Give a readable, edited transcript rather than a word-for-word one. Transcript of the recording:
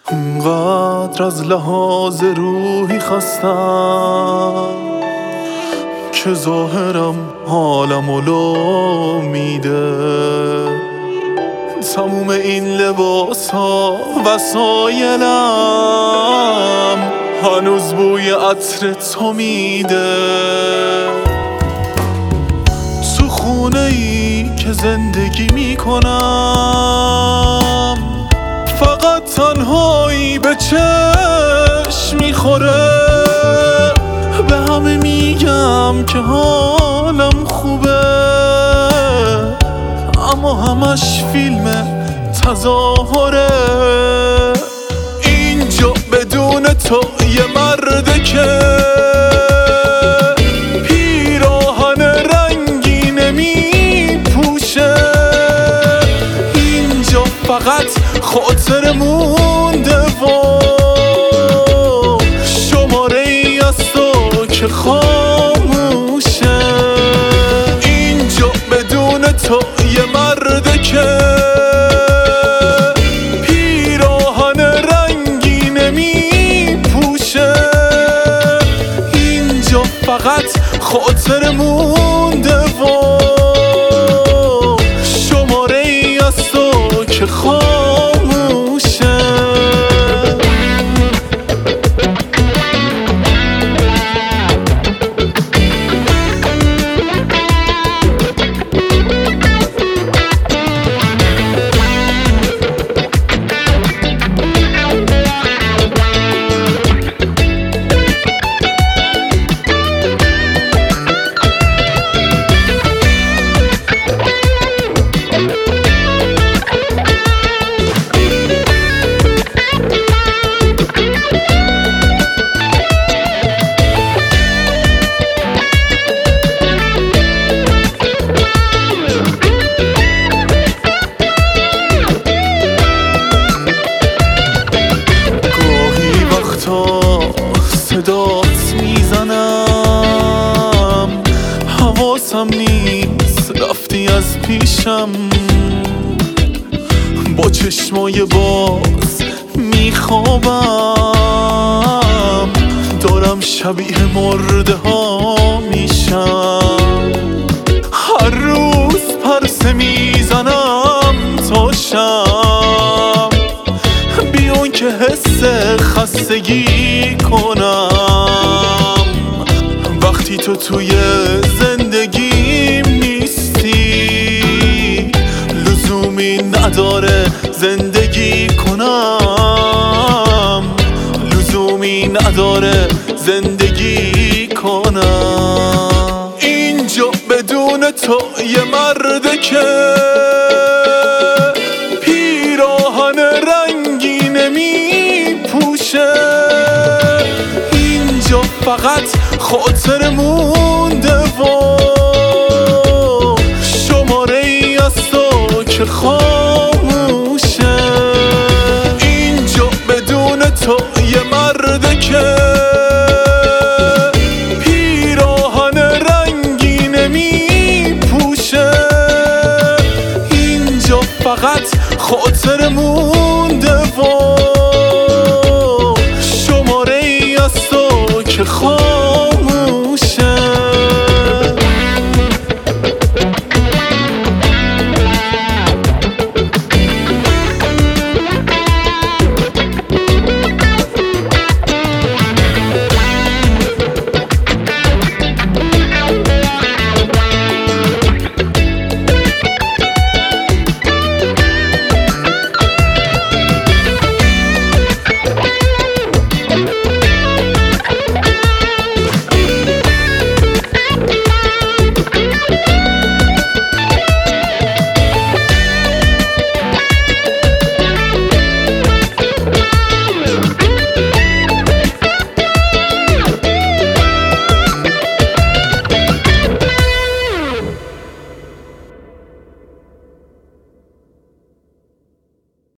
اینقدر از لحاظ روحی خستم که ظاهرم حالمو لو میده. تموم این لباسا وسایلم هنوز بوی عطر تو میده. تو خونه ای که زندگی میکنم فقط تنهایی به چشم میخوره. به همه میگم که حالم خوبه اما همش فیلم تظاهره. اینجا بدون تو یه مرده که پیراهن رنگی نمیپوشه. اینجا فقط خاطر مونده و شماره ای از تو که خاموشه. اینجا بدون تو یه مرده که پیراهن رنگی نمیپوشه. اینجا فقط خاطر مونده و شماره ای از تو که خاموشه. صدات میزنم حواسم نیست رفتی از پیشم. با چشمای باز میخوابم دارم شبیه مرده ها میشم. هر روز پرسه میزنم تا شب بیون که حس خستگی کنم. وقتی تو توی زندگیم نیستی لزومی نداره زندگی کنم. لزومی نداره زندگی کنم. اینجا بدون تو یه مرده که پیراهن رنگی نمیپوشه. اینجا فقط خاطر مونده و شماره ای از تو که